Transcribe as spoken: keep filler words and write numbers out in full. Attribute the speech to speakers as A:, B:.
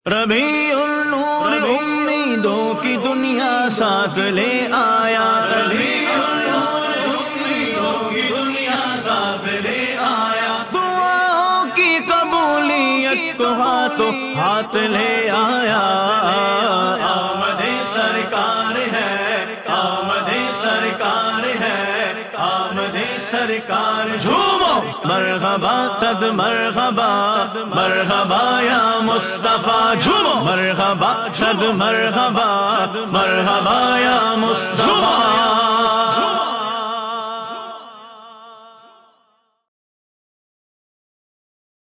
A: रबीउल नूर उम्मीदों की दुनिया साथ ले आया, रबीउल नूर उम्मीदों की दुनिया साथ ले आया। दुआओं की कबूलियत को हाथों हाथ ले आया। आमदे सरकार है, आमदे सरकार है, आमदे सरकार। झूमो मरहबा तद मरहबा, मरहबा या मुस्तफा। झूमो मरहबा तद मरहबा, मरहबा या मुस्तफा।